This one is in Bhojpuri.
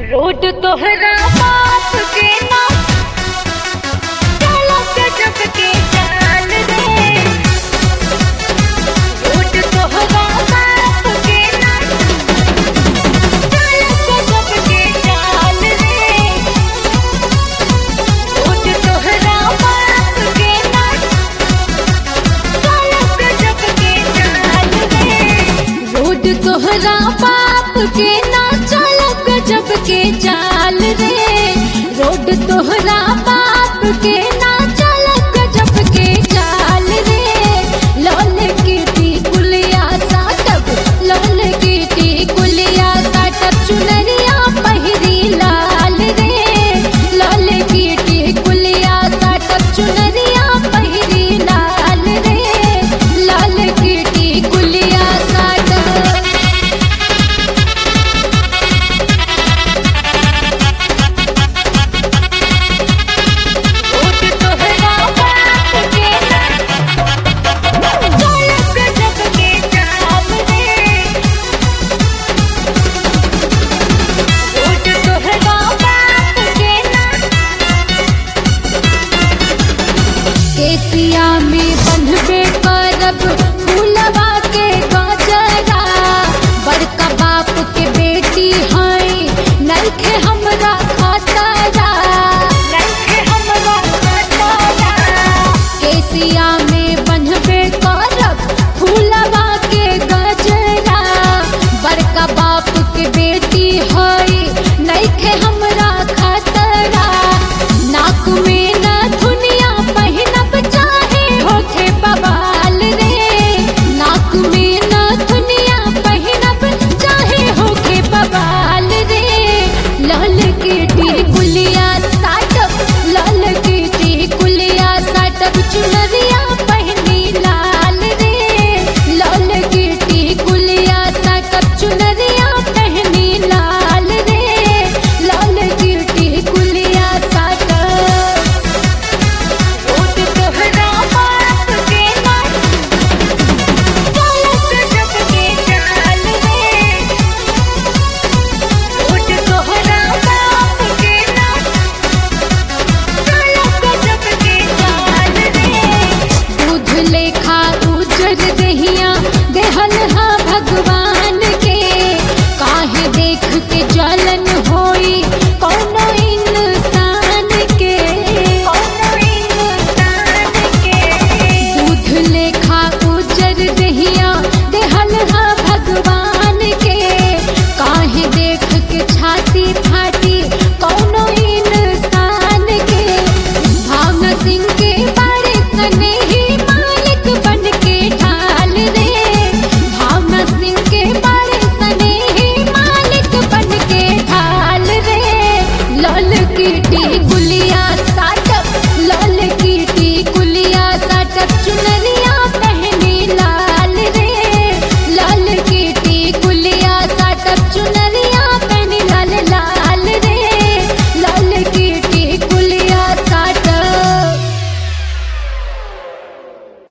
रोड तोहरा बाप के ना चलो गजब के चाल रे। रोड तोहरा बाप के ना चलो गजब के चाल रे। रोड तोहरा बाप के ना चलो गजब के चाल रे। रोड तोहरा बाप के ना चलो गजब के चाल रे। रोड तोहरा बाप के ना चलो गजब के चाल रे। लाल कीटी कुलिया साटब, लाल कीटी कुलिया साटब, चुनरिया पहिरी लाल रे। लाल कीटी कुलिया साटब, चुनरिया पहिरी लाल रे। लाल कीटी कुलिया साटब। रोड तोहरा बाप के ना चलो गजब के चाल रे। रोड तोहरा बाप के ना केसिया में बंधबे करब फूलवा के गजरा। बड़का बाप के बेटी हई नइखे हमरा खतरा, नइखे हमरा खतरा। केसिया में बंधबे करब फूलवा के गजरा। बड़का बाप के बेटी हई नइखे हमरा खतरा। नाक में नथुनिया पहिनब चाहे होखे बवाल रे। नाक में नथुनिया पहिनब चाहे होखे बवाल रे। लाल कीटी कुलिया साटब, लाल कीटी कुलिया साटब, चुनरिया पहिनी लाल रे। लाल कीटी कुलिया साटब, चुनरिया पहिनी लाल रे। लाल कीटी कुलिया साटब। रोड तोहरा बाप के ना चलो गजब के चाल रे। रोड तोहरा बाप के ना चलो गजब के चाल रे। दूध लेखा उजर दहिया देहल हा भगवान के। काहे देख के जलन होई कौनो इंसान के, कौनो इंसान के। दूध लेखा उजर दहिया देहल हा भगवान के। काहे देख के छाती